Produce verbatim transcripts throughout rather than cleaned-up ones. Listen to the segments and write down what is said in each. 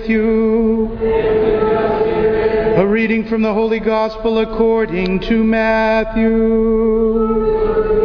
with you. A reading from the Holy Gospel according to Matthew.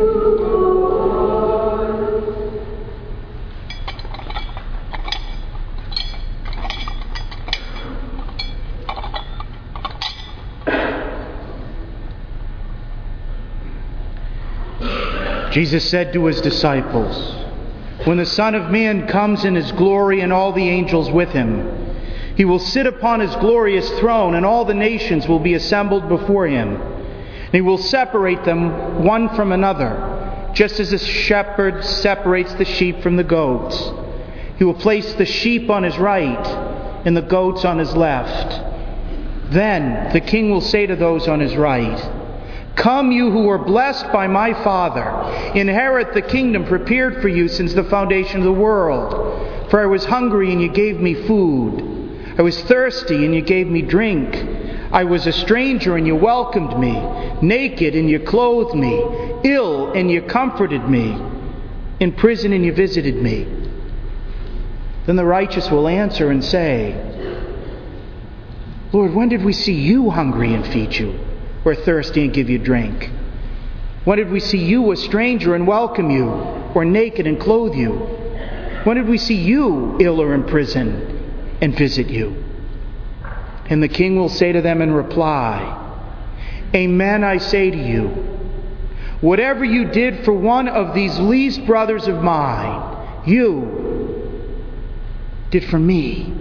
Jesus said to his disciples, "When the Son of Man comes in his glory and all the angels with him, he will sit upon his glorious throne, and all the nations will be assembled before him. And he will separate them one from another, just as a shepherd separates the sheep from the goats. He will place the sheep on his right and the goats on his left. Then the king will say to those on his right, 'Come, you who are blessed by my Father, inherit the kingdom prepared for you since the foundation of the world. For I was hungry and you gave me food. I was thirsty and you gave me drink. I was a stranger and you welcomed me, naked and you clothed me, ill and you comforted me, in prison and you visited me.' Then the righteous will answer and say, 'Lord, when did we see you hungry and feed you, or thirsty and give you drink? When did we see you a stranger and welcome you, or naked and clothe you? When did we see you ill or in prison and visit you?' And the king will say to them in reply, 'Amen, I say to you, whatever you did for one of these least brothers of mine, you did for me.'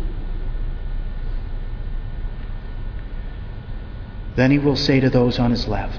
Then he will say to those on his left,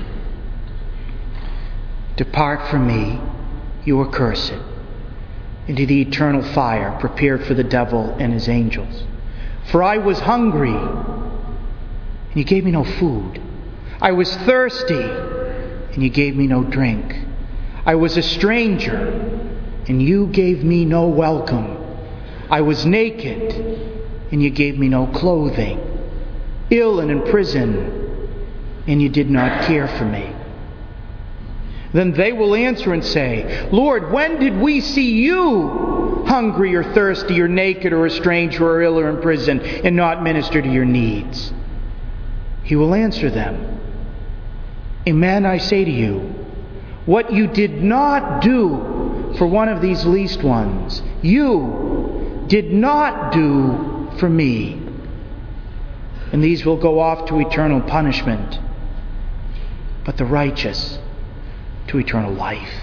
'Depart from me, you accursed, into the eternal fire prepared for the devil and his angels. For I was hungry, and you gave me no food. I was thirsty, and you gave me no drink. I was a stranger, and you gave me no welcome. I was naked, and you gave me no clothing. Ill and in prison, and you did not care for me.' Then they will answer and say, 'Lord, when did we see you hungry or thirsty or naked or a stranger or ill or in prison and not minister to your needs?' He will answer them, 'Amen, I say to you, what you did not do for one of these least ones, you did not do for me.' And these will go off to eternal punishment, but the righteous to eternal life."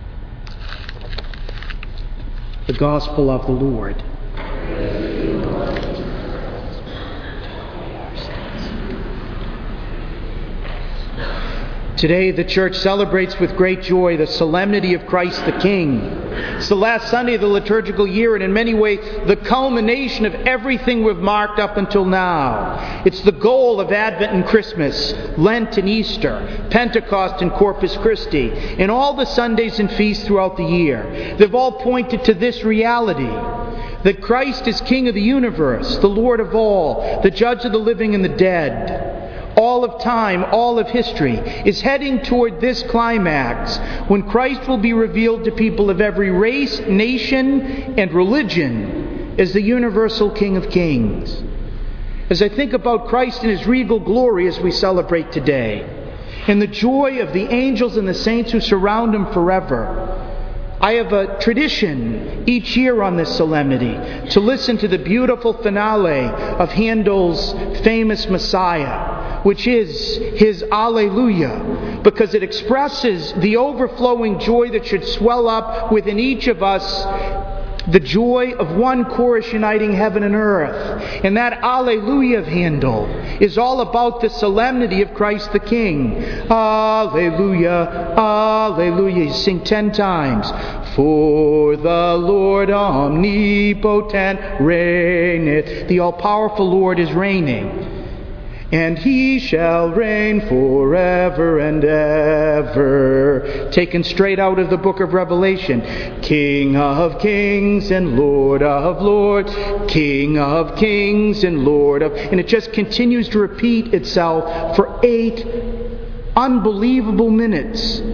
The Gospel of the Lord. Today the Church celebrates with great joy the solemnity of Christ the King. It's the last Sunday of the liturgical year, and in many ways the culmination of everything we've marked up until now. It's the goal of Advent and Christmas, Lent and Easter, Pentecost and Corpus Christi, and all the Sundays and feasts throughout the year. They've all pointed to this reality, that Christ is King of the universe, the Lord of all, the Judge of the living and the dead. All of time, all of history is heading toward this climax when Christ will be revealed to people of every race, nation, and religion as the universal King of Kings. As I think about Christ in his regal glory as we celebrate today, and the joy of the angels and the saints who surround him forever, I have a tradition each year on this solemnity to listen to the beautiful finale of Handel's famous Messiah, which is his Alleluia, because it expresses the overflowing joy that should swell up within each of us, the joy of one chorus uniting heaven and earth. And that Alleluia of Handel is all about the solemnity of Christ the King. Alleluia, Alleluia. You sing ten times. For the Lord omnipotent reigneth. The all-powerful Lord is reigning. And he shall reign forever and ever. Taken straight out of the book of Revelation. King of kings and Lord of lords. King of kings and Lord of... And it just continues to repeat itself for eight unbelievable minutes.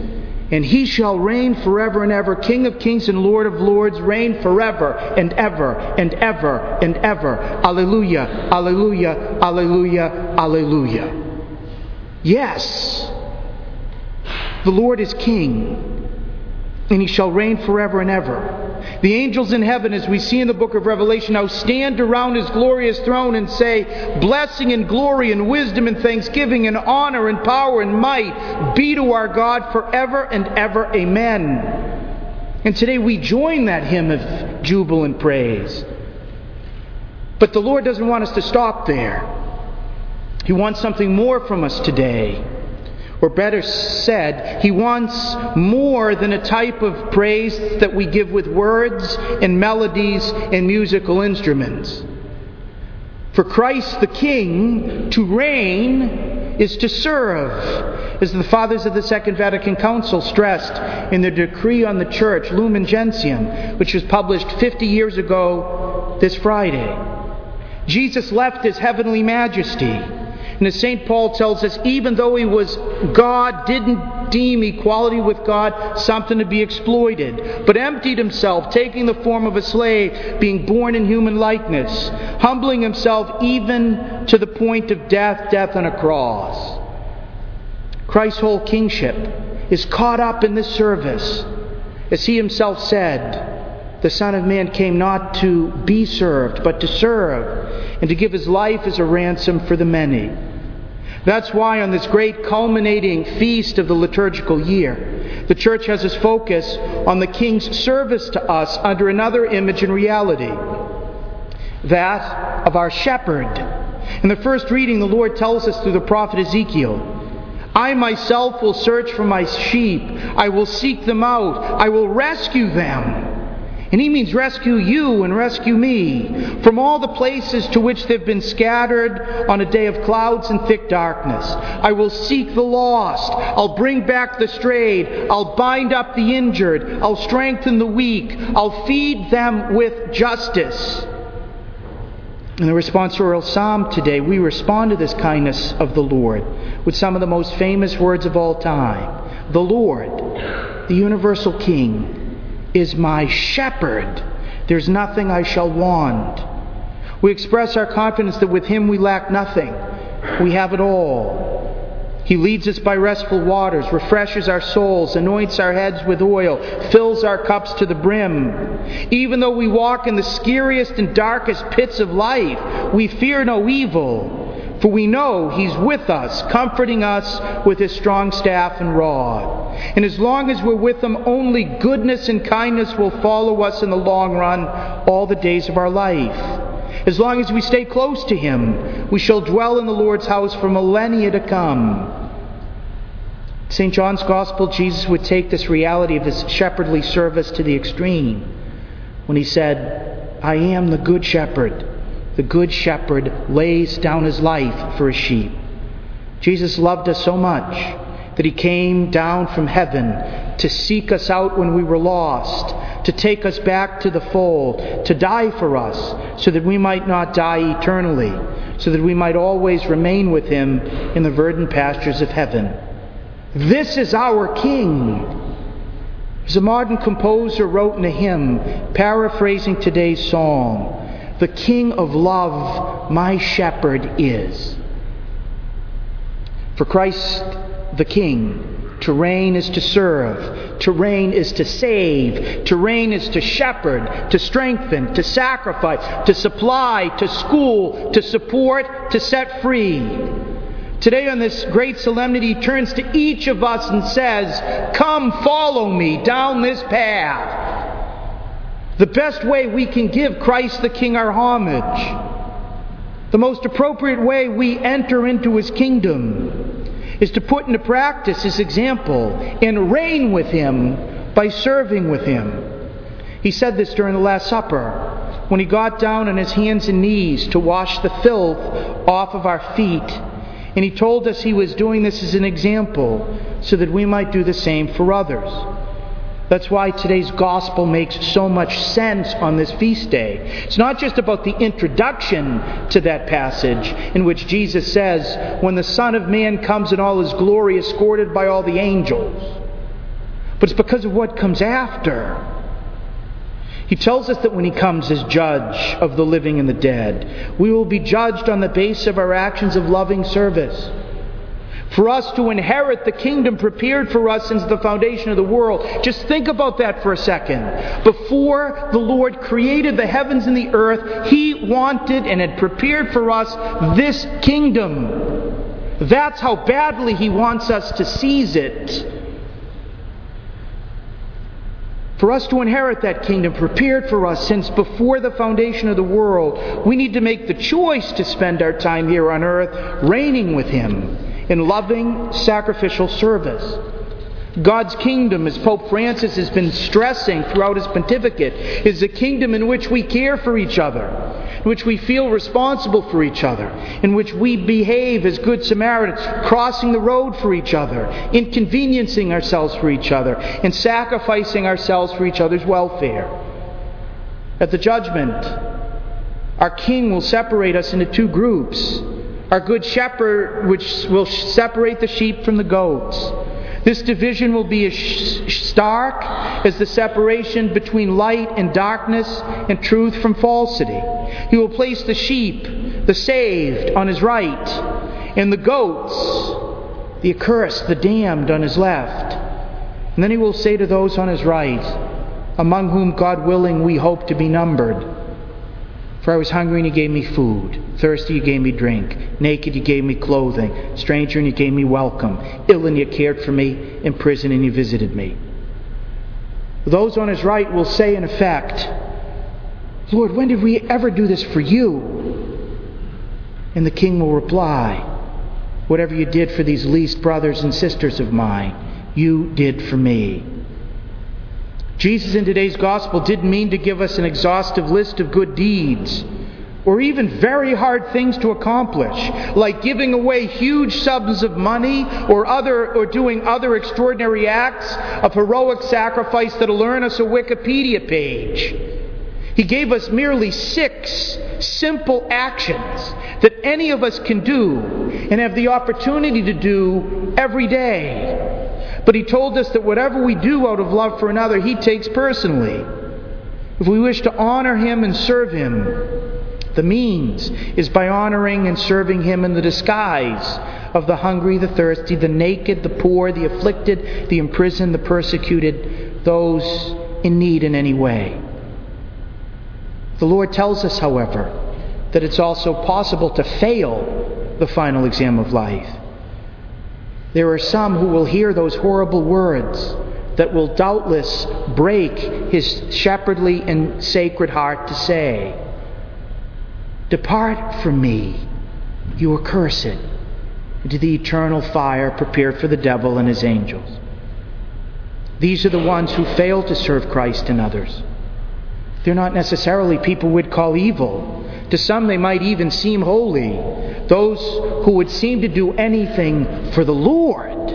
And he shall reign forever and ever, King of kings and Lord of lords, reign forever and ever and ever and ever. Alleluia, alleluia, alleluia, alleluia. Yes, the Lord is King, and he shall reign forever and ever. The angels in heaven, as we see in the book of Revelation, now stand around his glorious throne and say, blessing and glory and wisdom and thanksgiving and honor and power and might be to our God forever and ever. Amen. And today we join that hymn of jubilant praise. But the Lord doesn't want us to stop there. He wants something more from us today. Or better said, he wants more than a type of praise that we give with words and melodies and musical instruments. For Christ the King, to reign is to serve, as the Fathers of the Second Vatican Council stressed in their decree on the Church, Lumen Gentium, which was published fifty years ago this Friday. Jesus left his heavenly majesty. And as Saint Paul tells us, even though he was God, didn't deem equality with God something to be exploited, but emptied himself, taking the form of a slave, being born in human likeness, humbling himself even to the point of death, death on a cross. Christ's whole kingship is caught up in this service. As he himself said, the Son of Man came not to be served, but to serve, and to give his life as a ransom for the many. That's why on this great culminating feast of the liturgical year, the Church has its focus on the King's service to us under another image and reality, that of our shepherd. In the first reading, the Lord tells us through the prophet Ezekiel, I myself will search for my sheep. I will seek them out. I will rescue them. And he means rescue you and rescue me from all the places to which they've been scattered on a day of clouds and thick darkness. I will seek the lost. I'll bring back the strayed. I'll bind up the injured. I'll strengthen the weak. I'll feed them with justice. In the responsorial psalm today, we respond to this kindness of the Lord with some of the most famous words of all time. The Lord, the universal King, is my shepherd. There's nothing I shall want. We express our confidence that with him we lack nothing. We have it all. He leads us by restful waters, refreshes our souls, anoints our heads with oil, fills our cups to the brim. Even though we walk in the scariest and darkest pits of life, we fear no evil. For we know he's with us, comforting us with his strong staff and rod. And as long as we're with him, only goodness and kindness will follow us in the long run all the days of our life. As long as we stay close to him, we shall dwell in the Lord's house for millennia to come. Saint John's Gospel, Jesus would take this reality of his shepherdly service to the extreme when he said, I am the good shepherd. The good shepherd lays down his life for his sheep. Jesus loved us so much that he came down from heaven to seek us out when we were lost, to take us back to the fold, to die for us so that we might not die eternally, so that we might always remain with him in the verdant pastures of heaven. This is our King. As a modern composer wrote in a hymn, paraphrasing today's psalm, the King of love, my shepherd is. For Christ the King, to reign is to serve, to reign is to save, to reign is to shepherd, to strengthen, to sacrifice, to supply, to school, to support, to set free. Today on this great solemnity, he turns to each of us and says, come follow me down this path. The best way we can give Christ the King our homage, the most appropriate way we enter into his kingdom, is to put into practice his example and reign with him by serving with him. He said this during the Last Supper, when he got down on his hands and knees to wash the filth off of our feet. And he told us he was doing this as an example so that we might do the same for others. That's why today's gospel makes so much sense on this feast day. It's not just about the introduction to that passage in which Jesus says, when the Son of Man comes in all his glory, escorted by all the angels. but it's because of what comes after. He tells us that when He comes as judge of the living and the dead, we will be judged on the basis of our actions of loving service. For us to inherit the kingdom prepared for us since the foundation of the world. Just think about that for a second. Before the Lord created the heavens and the earth, He wanted and had prepared for us this kingdom. That's how badly He wants us to seize it. For us to inherit that kingdom prepared for us since before the foundation of the world, we need to make the choice to spend our time here on earth reigning with Him in loving, sacrificial service. God's kingdom, as Pope Francis has been stressing throughout his pontificate, is a kingdom in which we care for each other, in which we feel responsible for each other, in which we behave as good Samaritans, crossing the road for each other, inconveniencing ourselves for each other, and sacrificing ourselves for each other's welfare. At the judgment, our King will separate us into two groups. Our good shepherd, which will separate the sheep from the goats. This division will be as stark as the separation between light and darkness and truth from falsity. He will place the sheep, the saved, on His right, and the goats, the accursed, the damned, on His left. And then He will say to those on His right, among whom, God willing, we hope to be numbered, for I was hungry and You gave me food, thirsty You gave me drink, naked You gave me clothing, stranger and You gave me welcome, ill and You cared for me, in prison and You visited me. Those on His right will say in effect, Lord, when did we ever do this for You? And the King will reply, whatever You did for these least brothers and sisters of mine, You did for me. Jesus in today's gospel didn't mean to give us an exhaustive list of good deeds or even very hard things to accomplish, like giving away huge sums of money or other or doing other extraordinary acts of heroic sacrifice that'll earn us a Wikipedia page. He gave us merely six simple actions that any of us can do and have the opportunity to do every day. But He told us that whatever we do out of love for another, He takes personally. If we wish to honor Him and serve Him, the means is by honoring and serving Him in the disguise of the hungry, the thirsty, the naked, the poor, the afflicted, the imprisoned, the persecuted, those in need in any way. The Lord tells us, however, that it's also possible to fail the final exam of life. There are some who will hear those horrible words that will doubtless break His shepherdly and sacred heart to say, depart from me, you accursed, into the eternal fire prepared for the devil and his angels. These are the ones who fail to serve Christ and others. They're not necessarily people we'd call evil. To some they might even seem holy. Those who would seem to do anything for the Lord.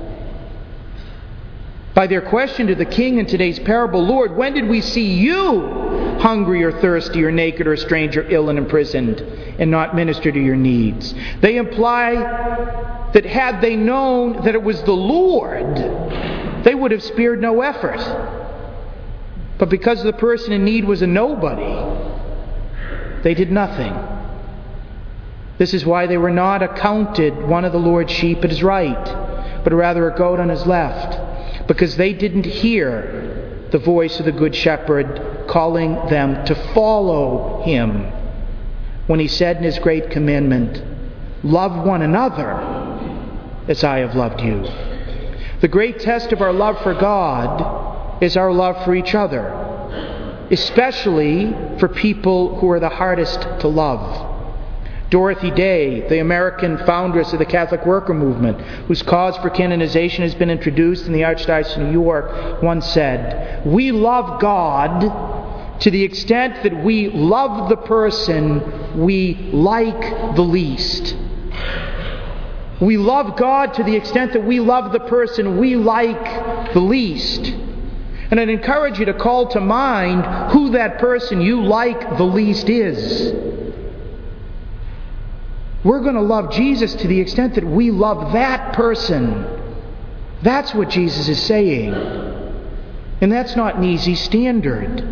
By their question to the King in today's parable, Lord, when did we see You hungry or thirsty or naked or a stranger, ill and imprisoned, and not minister to your needs? They imply that had they known that it was the Lord, they would have spared no effort. But because the person in need was a nobody, they did nothing. This is why they were not accounted one of the Lord's sheep at His right, but rather a goat on His left, because they didn't hear the voice of the Good Shepherd calling them to follow Him when He said in His great commandment, love one another as I have loved you. The great test of our love for God is our love for each other, especially for people who are the hardest to love. Dorothy Day, the American foundress of the Catholic Worker Movement, whose cause for canonization has been introduced in the Archdiocese of New York, once said, we love God to the extent that we love the person we like the least. We love God to the extent that we love the person we like the least. And I'd encourage you to call to mind who that person you like the least is. We're going to love Jesus to the extent that we love that person. That's what Jesus is saying. And that's not an easy standard.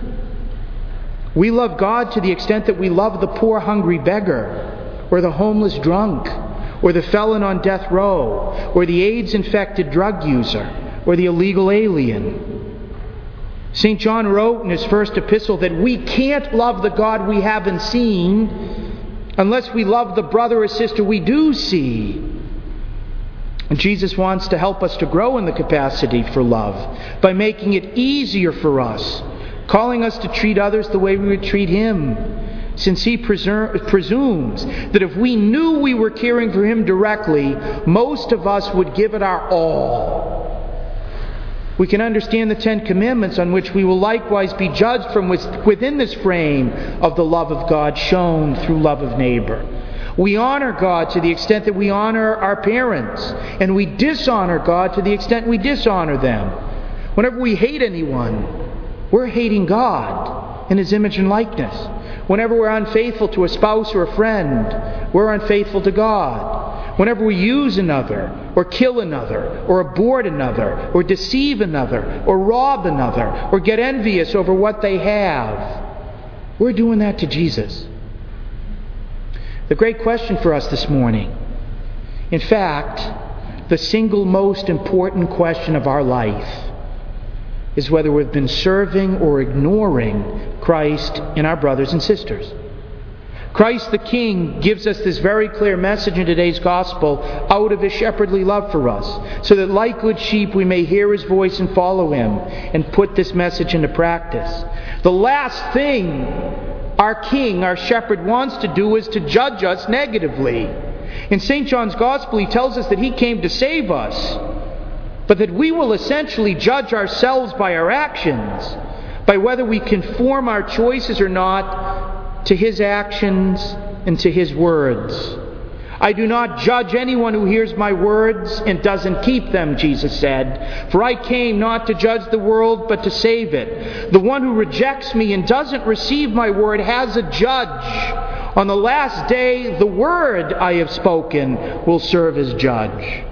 We love God to the extent that we love the poor hungry beggar, or the homeless drunk, or the felon on death row, or the AIDS-infected drug user, or the illegal alien. Saint John wrote in his first epistle that we can't love the God we haven't seen unless we love the brother or sister we do see. And Jesus wants to help us to grow in the capacity for love by making it easier for us, calling us to treat others the way we would treat Him, since He preser- presumes that if we knew we were caring for Him directly, most of us would give it our all. We can understand the Ten Commandments, on which we will likewise be judged from within this frame of the love of God shown through love of neighbor. We honor God to the extent that we honor our parents, and we dishonor God to the extent we dishonor them. Whenever we hate anyone, we're hating God in His image and likeness. Whenever we're unfaithful to a spouse or a friend, we're unfaithful to God. Whenever we use another, or kill another, or abort another, or deceive another, or rob another, or get envious over what they have, we're doing that to Jesus. The great question for us this morning, in fact, the single most important question of our life, is whether we've been serving or ignoring Christ in our brothers and sisters. Christ the King gives us this very clear message in today's gospel out of His shepherdly love for us, so that like good sheep we may hear His voice and follow Him and put this message into practice. The last thing our King, our shepherd, wants to do is to judge us negatively. In Saint John's Gospel, he tells us that He came to save us, but that we will essentially judge ourselves by our actions, by whether we conform our choices or not to His actions and to His words. I do not judge anyone who hears my words and doesn't keep them, Jesus said. For I came not to judge the world, but to save it. The one who rejects me and doesn't receive my word has a judge. On the last day, the word I have spoken will serve as judge.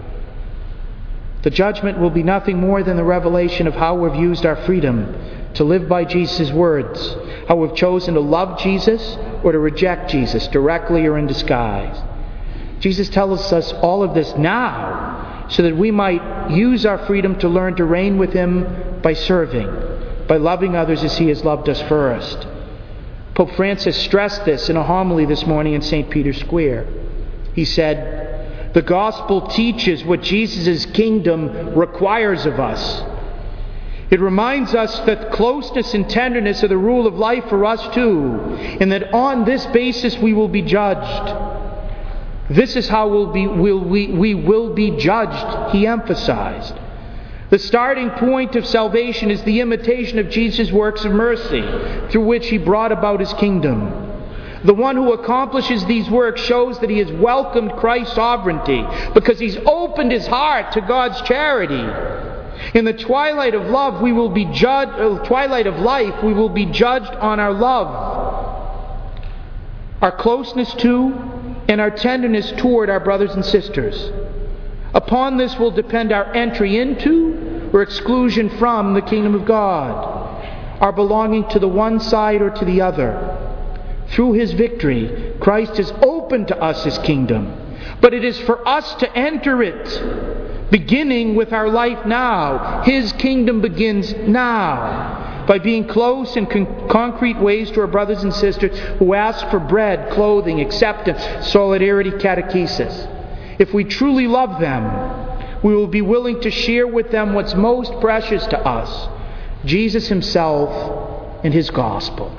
The judgment will be nothing more than the revelation of how we've used our freedom to live by Jesus' words, how we've chosen to love Jesus or to reject Jesus, directly or in disguise. Jesus tells us all of this now so that we might use our freedom to learn to reign with Him by serving, by loving others as He has loved us first. Pope Francis stressed this in a homily this morning in Saint Peter's Square. He said, "The gospel teaches what Jesus' kingdom requires of us. It reminds us that closeness and tenderness are the rule of life for us too, and that on this basis we will be judged. This is how we'll be, we'll, we, we will be judged," he emphasized. The starting point of salvation is the imitation of Jesus' works of mercy, through which He brought about His kingdom. The one who accomplishes these works shows that he has welcomed Christ's sovereignty, because he's opened his heart to God's charity. In the twilight of love, we will be judged. Uh, twilight of life, we will be judged on our love, our closeness to, and our tenderness toward our brothers and sisters. Upon this will depend our entry into or exclusion from the kingdom of God, our belonging to the one side or to the other. Through His victory, Christ has opened to us His kingdom, but it is for us to enter it, beginning with our life now. His kingdom begins now, by being close in con- concrete ways to our brothers and sisters who ask for bread, clothing, acceptance, solidarity, catechesis. If we truly love them, we will be willing to share with them what's most precious to us, Jesus Himself and His gospel.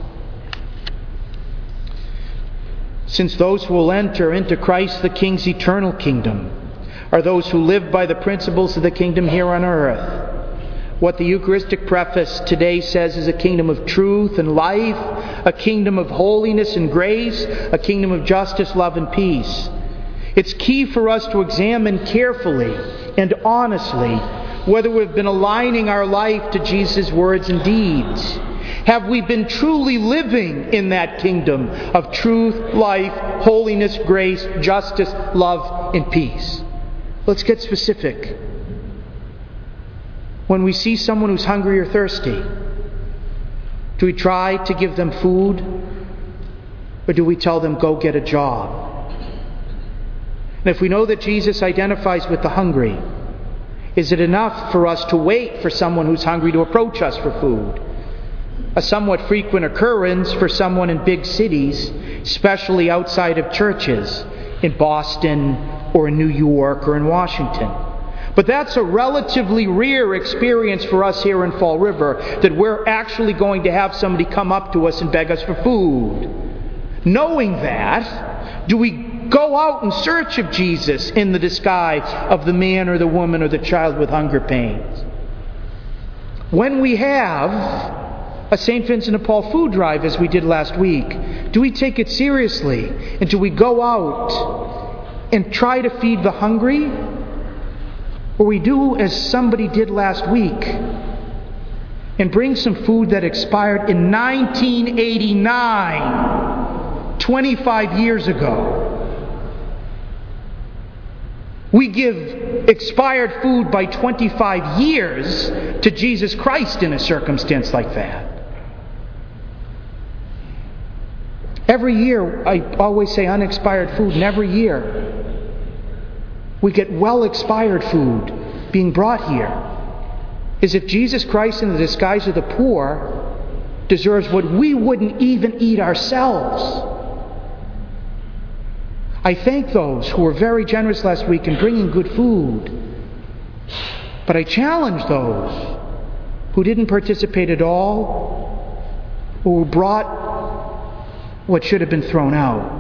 Since those who will enter into Christ the King's eternal kingdom are those who live by the principles of the kingdom here on earth, what the Eucharistic preface today says is a kingdom of truth and life, a kingdom of holiness and grace, a kingdom of justice, love, and peace. It's key for us to examine carefully and honestly whether we've been aligning our life to Jesus' words and deeds. Have we been truly living in that kingdom of truth, life, holiness, grace, justice, love, and peace? Let's get specific. When we see someone who's hungry or thirsty, do we try to give them food, or do we tell them, go get a job? And if we know that Jesus identifies with the hungry, is it enough for us to wait for someone who's hungry to approach us for food? A somewhat frequent occurrence for someone in big cities, especially outside of churches, in Boston or in New York or in Washington. But that's a relatively rare experience for us here in Fall River, that we're actually going to have somebody come up to us and beg us for food. Knowing that, do we go out in search of Jesus in the disguise of the man or the woman or the child with hunger pains? When we have a Saint Vincent de Paul food drive, as we did last week, do we take it seriously? And do we go out and try to feed the hungry? Or we do as somebody did last week and bring some food that expired in nineteen eighty-nine, twenty-five years ago. We give expired food by twenty-five years to Jesus Christ in a circumstance like that. Every year, I always say unexpired food, and every year we get well-expired food being brought here. As if Jesus Christ, in the disguise of the poor, deserves what we wouldn't even eat ourselves. I thank those who were very generous last week in bringing good food. But I challenge those who didn't participate at all, or who brought what should have been thrown out.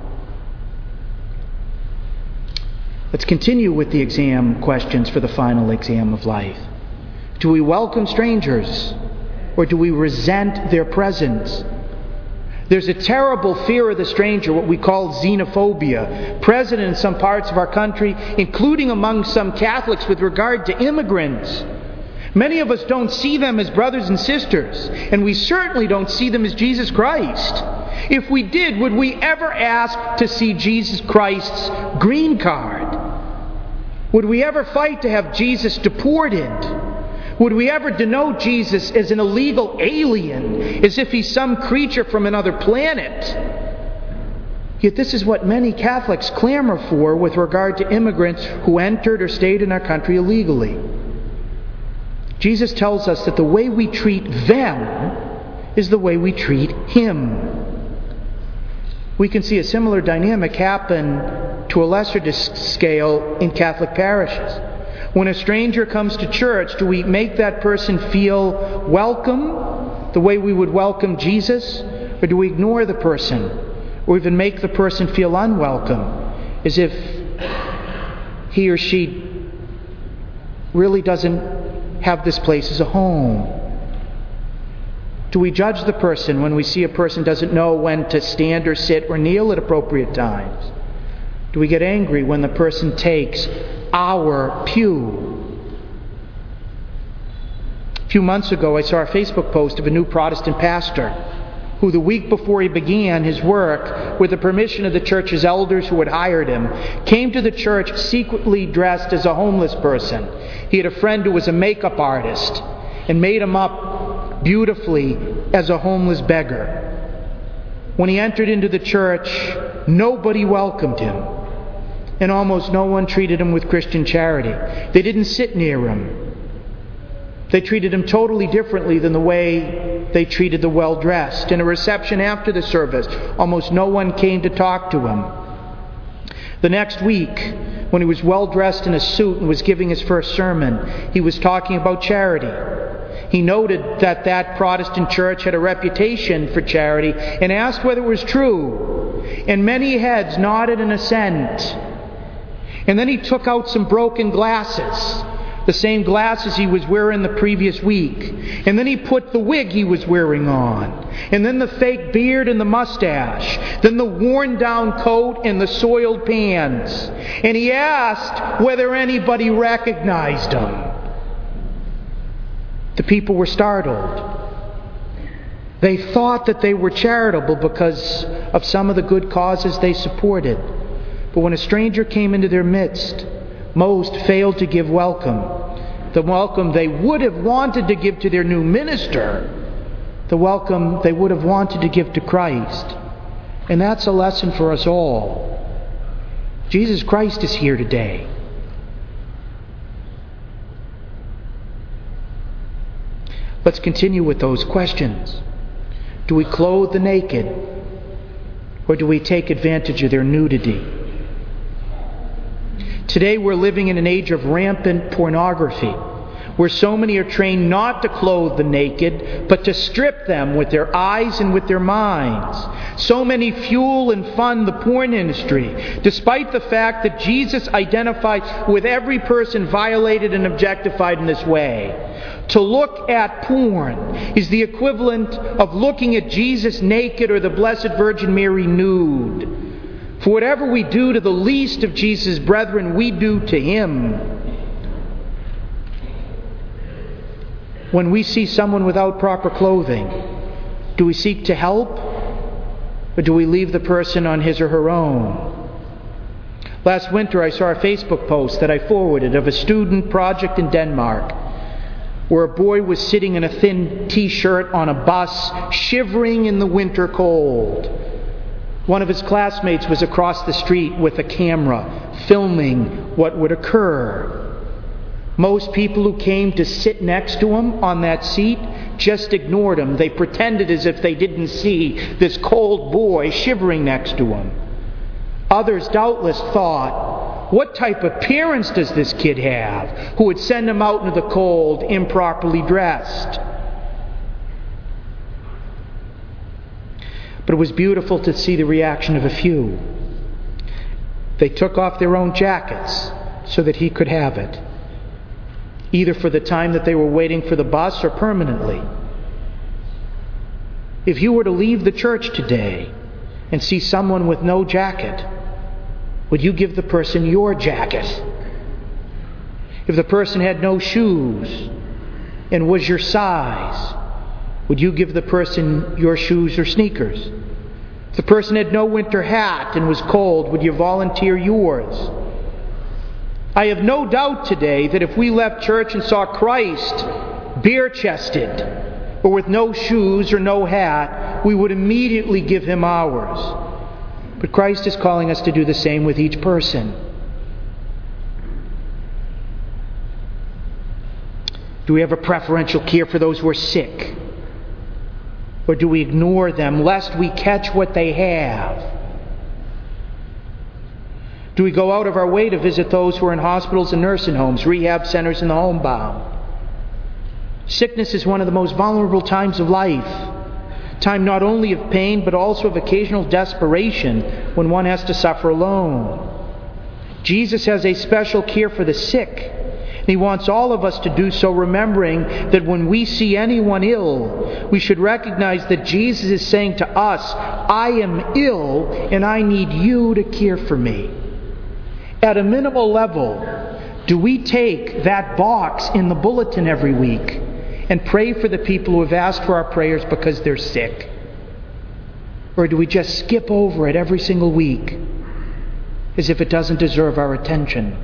Let's continue with the exam questions for the final exam of life. Do we welcome strangers, or do we resent their presence? There's a terrible fear of the stranger, what we call xenophobia, present in some parts of our country, including among some Catholics with regard to immigrants. Many of us don't see them as brothers and sisters, and we certainly don't see them as Jesus Christ. If we did, would we ever ask to see Jesus Christ's green card? Would we ever fight to have Jesus deported? Would we ever denote Jesus as an illegal alien, as if he's some creature from another planet? Yet this is what many Catholics clamor for with regard to immigrants who entered or stayed in our country illegally. Jesus tells us that the way we treat them is the way we treat Him. We can see a similar dynamic happen to a lesser scale in Catholic parishes. When a stranger comes to church, do we make that person feel welcome the way we would welcome Jesus? Or do we ignore the person? Or even make the person feel unwelcome, as if he or she really doesn't have this place as a home? Do we judge the person when we see a person doesn't know when to stand or sit or kneel at appropriate times? Do we get angry when the person takes our pew? A few months ago, I saw a Facebook post of a new Protestant pastor who, the week before he began his work, with the permission of the church's elders who had hired him, came to the church secretly dressed as a homeless person. He had a friend who was a makeup artist and made him up beautifully as a homeless beggar. When he entered into the church, nobody welcomed him, and almost no one treated him with Christian charity. They didn't sit near him. They treated him totally differently than the way they treated the well-dressed. In a reception after the service, almost no one came to talk to him. The next week, when he was well-dressed in a suit and was giving his first sermon, he was talking about charity. He noted that that Protestant church had a reputation for charity and asked whether it was true. And many heads nodded in assent. And then he took out some broken glasses, the same glasses he was wearing the previous week. And then he put the wig he was wearing on. And then the fake beard and the mustache. Then the worn down coat and the soiled pants. And he asked whether anybody recognized him. The people were startled. They thought that they were charitable because of some of the good causes they supported. But when a stranger came into their midst, most failed to give welcome. the welcome they would have wanted to give to their new minister, the welcome they would have wanted to give to Christ. And that's a lesson for us all. Jesus Christ is here today. Let's continue with those questions. Do we clothe the naked, or do we take advantage of their nudity? Today we're living in an age of rampant pornography, where so many are trained not to clothe the naked, but to strip them with their eyes and with their minds. So many fuel and fund the porn industry, despite the fact that Jesus identified with every person violated and objectified in this way. To look at porn is the equivalent of looking at Jesus naked or the Blessed Virgin Mary nude. For whatever we do to the least of Jesus' brethren, we do to Him. When we see someone without proper clothing, do we seek to help, or do we leave the person on his or her own? Last winter I saw a Facebook post that I forwarded of a student project in Denmark, where a boy was sitting in a thin t-shirt on a bus, shivering in the winter cold. One of his classmates was across the street with a camera, filming what would occur. Most people who came to sit next to him on that seat just ignored him. They pretended as if they didn't see this cold boy shivering next to him. Others doubtless thought, what type of parents does this kid have who would send him out into the cold improperly dressed? But it was beautiful to see the reaction of a few. They took off their own jackets so that he could have it, either for the time that they were waiting for the bus or permanently. If you were to leave the church today and see someone with no jacket, would you give the person your jacket? If the person had no shoes and was your size, would you give the person your shoes or sneakers? If the person had no winter hat and was cold, would you volunteer yours? I have no doubt today that if we left church and saw Christ bare-chested or with no shoes or no hat, we would immediately give Him ours. But Christ is calling us to do the same with each person. Do we have a preferential care for those who are sick? Or do we ignore them lest we catch what they have? Do we go out of our way to visit those who are in hospitals and nursing homes, rehab centers, and the homebound? Sickness is one of the most vulnerable times of life. Time not only of pain, but also of occasional desperation when one has to suffer alone. Jesus has a special care for the sick. He wants all of us to do so, remembering that when we see anyone ill, we should recognize that Jesus is saying to us, I am ill and I need you to care for me. At a minimal level, do we take that box in the bulletin every week and pray for the people who have asked for our prayers because they're sick? Or do we just skip over it every single week as if it doesn't deserve our attention?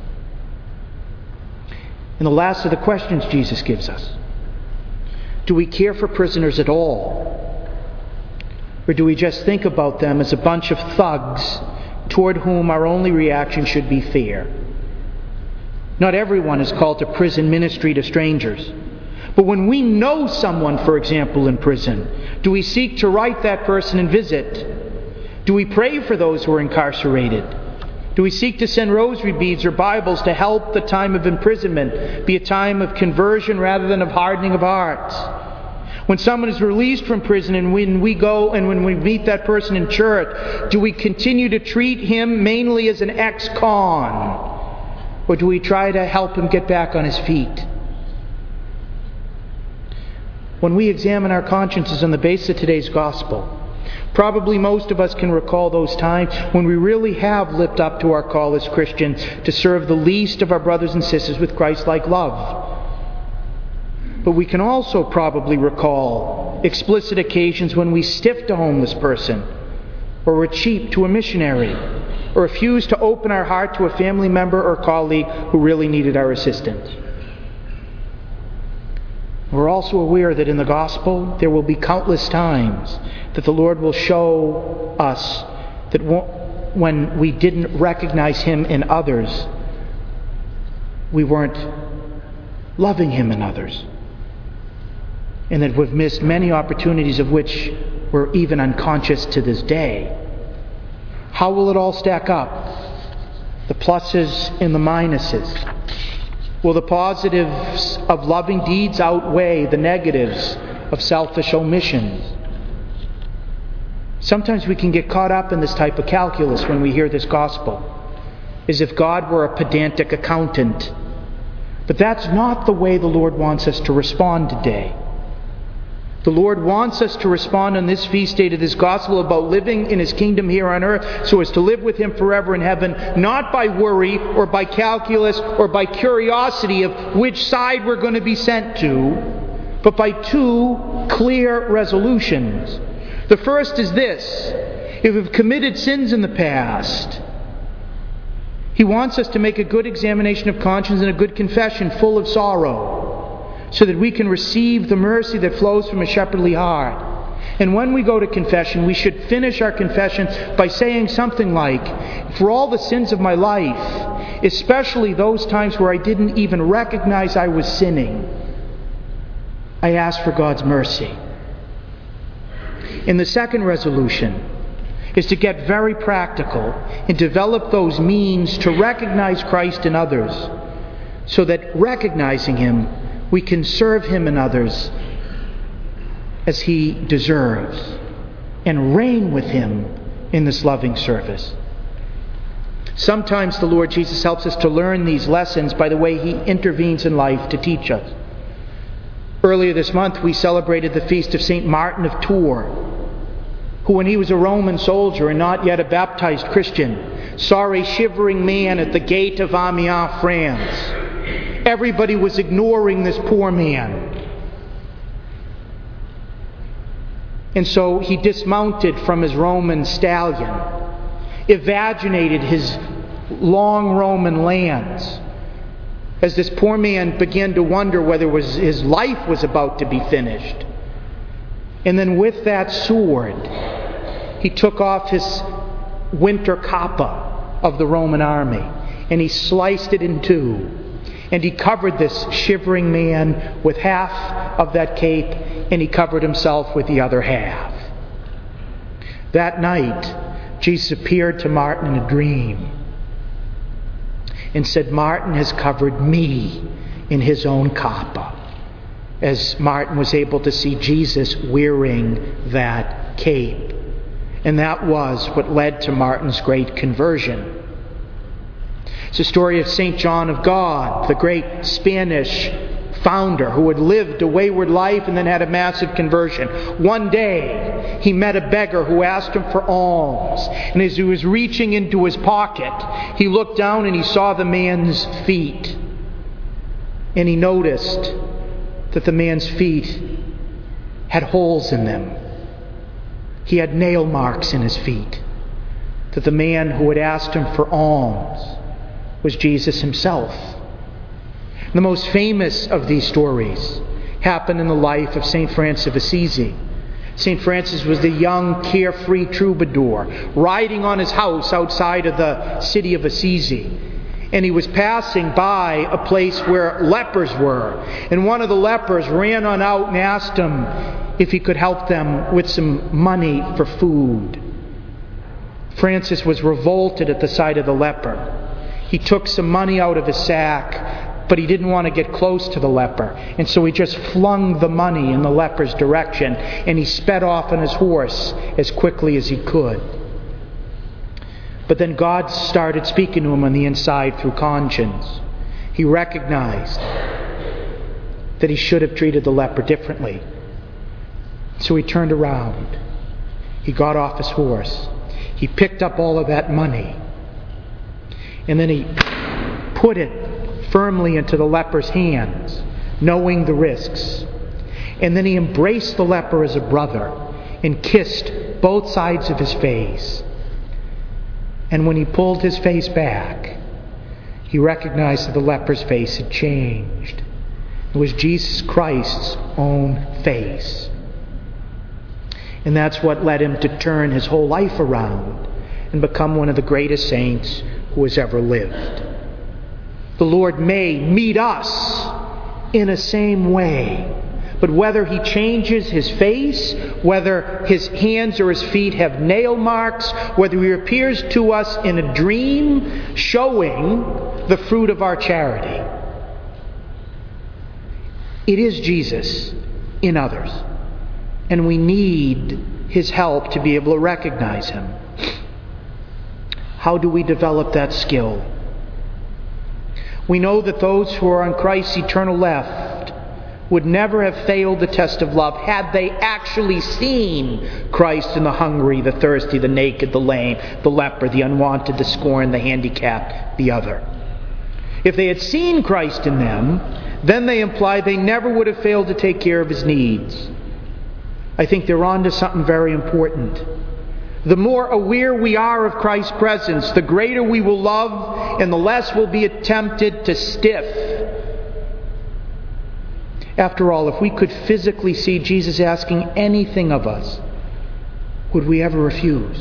And the last of the questions Jesus gives us: do we care for prisoners at all? Or do we just think about them as a bunch of thugs toward whom our only reaction should be fear? Not everyone is called to prison ministry to strangers. But when we know someone, for example, in prison, do we seek to write that person and visit? Do we pray for those who are incarcerated? Do we seek to send rosary beads or Bibles to help the time of imprisonment be a time of conversion rather than of hardening of hearts? When someone is released from prison and when we go and when we meet that person in church, do we continue to treat him mainly as an ex-con? Or do we try to help him get back on his feet? When we examine our consciences on the basis of today's gospel, probably most of us can recall those times when we really have lived up to our call as Christians to serve the least of our brothers and sisters with Christ-like love. But we can also probably recall explicit occasions when we stiffed a homeless person, or were cheap to a missionary, or refused to open our heart to a family member or colleague who really needed our assistance. We're also aware that in the gospel there will be countless times that the Lord will show us that when we didn't recognize Him in others, we weren't loving Him in others. And that we've missed many opportunities of which we're even unconscious to this day. How will it all stack up? The pluses and the minuses. Will the positives of loving deeds outweigh the negatives of selfish omissions? Sometimes we can get caught up in this type of calculus when we hear this gospel, as if God were a pedantic accountant. But that's not the way the Lord wants us to respond today. The Lord wants us to respond on this feast day to this gospel about living in His kingdom here on earth so as to live with Him forever in heaven, not by worry or by calculus or by curiosity of which side we're going to be sent to, but by two clear resolutions. The first is this: if we've committed sins in the past, He wants us to make a good examination of conscience and a good confession full of sorrow, so that we can receive the mercy that flows from a shepherdly heart. And when we go to confession, we should finish our confession by saying something like, for all the sins of my life, especially those times where I didn't even recognize I was sinning, I ask for God's mercy. And the second resolution is to get very practical and develop those means to recognize Christ in others, so that recognizing Him, we can serve Him and others as He deserves and reign with Him in this loving service. Sometimes the Lord Jesus helps us to learn these lessons by the way He intervenes in life to teach us. Earlier this month we celebrated the feast of Saint Martin of Tours, who, when he was a Roman soldier and not yet a baptized Christian, saw a shivering man at the gate of Amiens, France. Everybody was ignoring this poor man. And so he dismounted from his Roman stallion, evaginated his long Roman lands, as this poor man began to wonder whether was his life was about to be finished. And then with that sword, he took off his winter kappa of the Roman army, and he sliced it in two. And he covered this shivering man with half of that cape, and he covered himself with the other half. That night, Jesus appeared to Martin in a dream and said, Martin has covered me in his own kappa, as Martin was able to see Jesus wearing that cape. And that was what led to Martin's great conversion. It's the story of Saint John of God, the great Spanish founder who had lived a wayward life and then had a massive conversion. One day, he met a beggar who asked him for alms. And as he was reaching into his pocket, he looked down and he saw the man's feet. And he noticed that the man's feet had holes in them. He had nail marks in his feet. That the man who had asked him for alms was Jesus Himself. The most famous of these stories happened in the life of Saint Francis of Assisi. Saint Francis was the young, carefree troubadour riding on his house outside of the city of Assisi. And he was passing by a place where lepers were. And one of the lepers ran on out and asked him if he could help them with some money for food. Francis was revolted at the sight of the leper. He took some money out of his sack, but he didn't want to get close to the leper. And so he just flung the money in the leper's direction, and he sped off on his horse as quickly as he could. But then God started speaking to him on the inside through conscience. He recognized that he should have treated the leper differently. So he turned around. He got off his horse. He picked up all of that money. And then he put it firmly into the leper's hands, knowing the risks. And then he embraced the leper as a brother and kissed both sides of his face. And when he pulled his face back, he recognized that the leper's face had changed. It was Jesus Christ's own face. And that's what led him to turn his whole life around and become one of the greatest saints who has ever lived. The Lord may meet us in a same way, but whether he changes his face, whether his hands or his feet have nail marks, whether he appears to us in a dream showing the fruit of our charity, it is Jesus in others. And we need his help to be able to recognize him. How do we develop that skill? We know that those who are on Christ's eternal left would never have failed the test of love had they actually seen Christ in the hungry, the thirsty, the naked, the lame, the leper, the unwanted, the scorned, the handicapped, the other. If they had seen Christ in them, then they imply they never would have failed to take care of his needs. I think they're on to something very important. The more aware we are of Christ's presence, the greater we will love and the less we'll be tempted to stiff. After all, if we could physically see Jesus asking anything of us, would we ever refuse?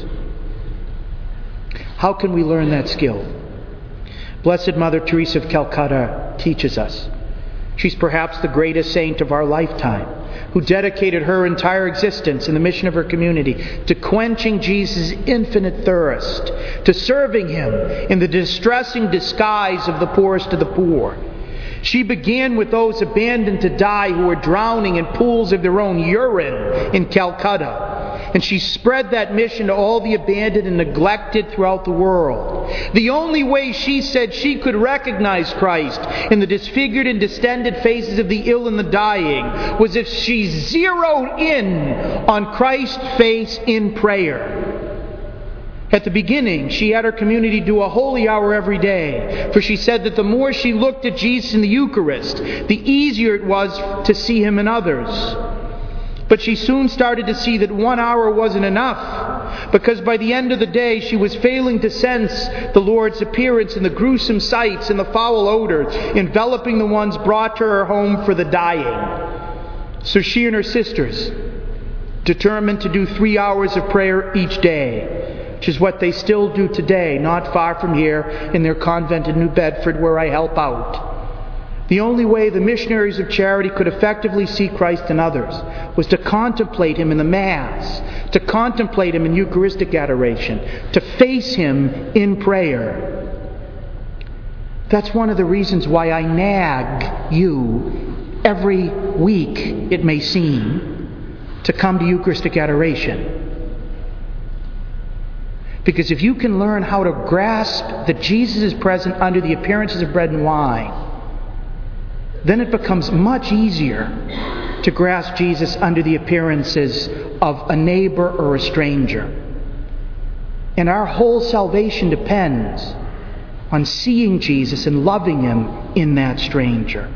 How can we learn that skill? Blessed Mother Teresa of Calcutta teaches us. She's perhaps the greatest saint of our lifetime, who dedicated her entire existence in the mission of her community to quenching Jesus' infinite thirst, to serving him in the distressing disguise of the poorest of the poor. She began with those abandoned to die who were drowning in pools of their own urine in Calcutta. And she spread that mission to all the abandoned and neglected throughout the world. The only way she said she could recognize Christ in the disfigured and distended faces of the ill and the dying was if she zeroed in on Christ's face in prayer. At the beginning, she had her community do a holy hour every day, for she said that the more she looked at Jesus in the Eucharist, the easier it was to see him in others. But she soon started to see that one hour wasn't enough, because by the end of the day she was failing to sense the Lord's appearance in the gruesome sights and the foul odors enveloping the ones brought to her home for the dying. So she and her sisters determined to do three hours of prayer each day, which is what they still do today, not far from here in their convent in New Bedford, where I help out. The only way the missionaries of charity could effectively see Christ in others was to contemplate him in the Mass, to contemplate him in Eucharistic adoration, to face him in prayer. That's one of the reasons why I nag you every week, it may seem, to come to Eucharistic adoration. Because if you can learn how to grasp that Jesus is present under the appearances of bread and wine, then it becomes much easier to grasp Jesus under the appearances of a neighbor or a stranger. And our whole salvation depends on seeing Jesus and loving him in that stranger.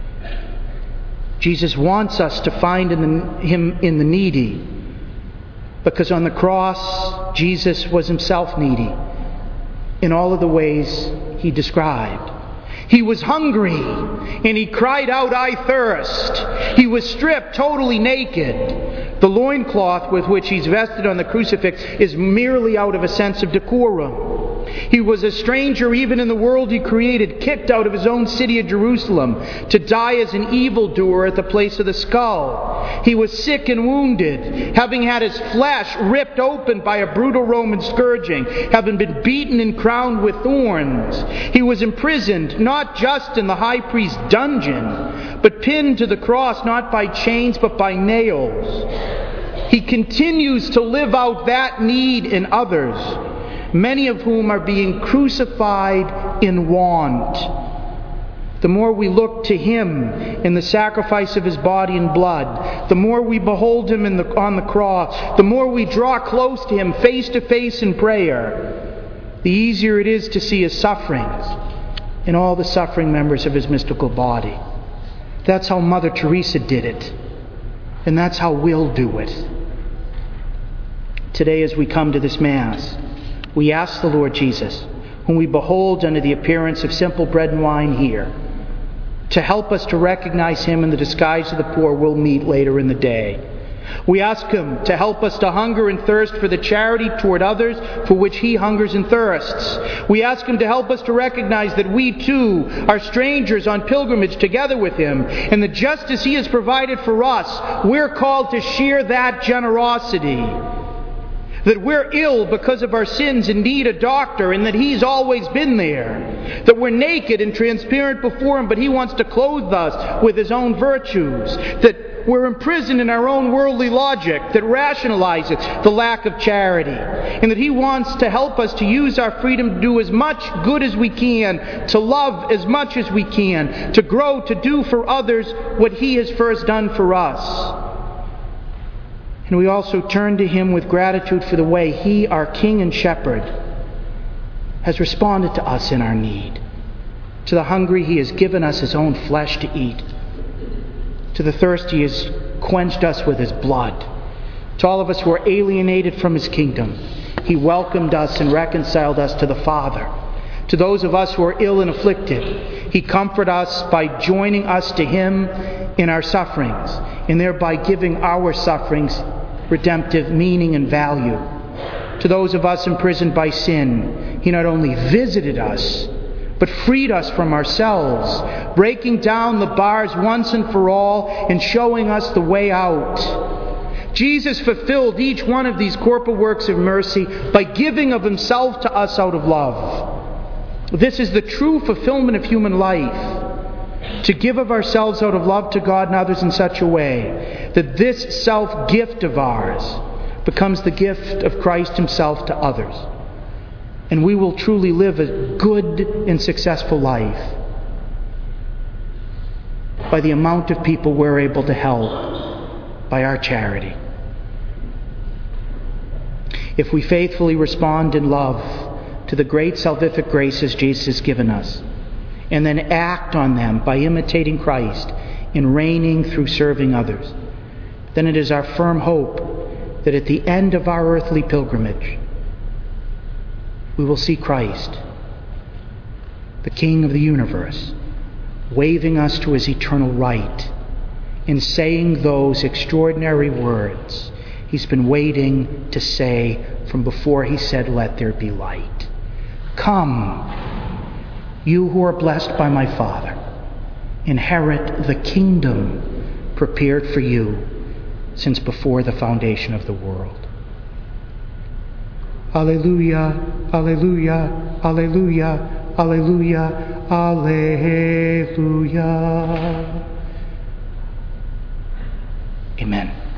Jesus wants us to find in the, him in the needy, because on the cross, Jesus was himself needy in all of the ways he described. He was hungry, and he cried out, "I thirst." He was stripped totally naked. The loincloth with which he's vested on the crucifix is merely out of a sense of decorum. He was a stranger even in the world he created, kicked out of his own city of Jerusalem to die as an evildoer at the place of the skull. He was sick and wounded, having had his flesh ripped open by a brutal Roman scourging, having been beaten and crowned with thorns. He was imprisoned, not just in the high priest's dungeon, but pinned to the cross not by chains but by nails. He continues to live out that need in others, many of whom are being crucified in want. The more we look to him in the sacrifice of his body and blood, the more we behold him in the, on the cross, the more we draw close to him face to face in prayer, the easier it is to see his sufferings in all the suffering members of his mystical body. That's how Mother Teresa did it, and that's how we'll do it. Today, as we come to this Mass, we ask the Lord Jesus, whom we behold under the appearance of simple bread and wine here, to help us to recognize Him in the disguise of the poor we'll meet later in the day. We ask Him to help us to hunger and thirst for the charity toward others for which He hungers and thirsts. We ask Him to help us to recognize that we too are strangers on pilgrimage together with Him, and that just as He has provided for us, we're called to share that generosity. That we're ill because of our sins and need a doctor, and that He's always been there. That we're naked and transparent before Him, but He wants to clothe us with His own virtues. That we're imprisoned in our own worldly logic that rationalizes the lack of charity. And that He wants to help us to use our freedom to do as much good as we can, to love as much as we can, to grow, to do for others what He has first done for us. And we also turn to Him with gratitude for the way He, our King and Shepherd, has responded to us in our need. To the hungry, He has given us His own flesh to eat. To the thirsty, He has quenched us with His blood. To all of us who are alienated from His kingdom, He welcomed us and reconciled us to the Father. To those of us who are ill and afflicted, He comforted us by joining us to Him in our sufferings, and thereby giving our sufferings redemptive meaning and value. To those of us imprisoned by sin, He not only visited us, but freed us from ourselves, breaking down the bars once and for all and showing us the way out. Jesus fulfilled each one of these corporal works of mercy by giving of Himself to us out of love. This is the true fulfillment of human life, to give of ourselves out of love to God and others in such a way that this self-gift of ours becomes the gift of Christ Himself to others. And we will truly live a good and successful life by the amount of people we're able to help by our charity. If we faithfully respond in love to the great salvific graces Jesus has given us, and then act on them by imitating Christ in reigning through serving others, then it is our firm hope that at the end of our earthly pilgrimage, we will see Christ, the King of the universe, waving us to His eternal right and saying those extraordinary words He's been waiting to say from before He said, "Let there be light." Come, you who are blessed by my Father, inherit the kingdom prepared for you since before the foundation of the world. Alleluia, alleluia, alleluia, alleluia, alleluia. Amen.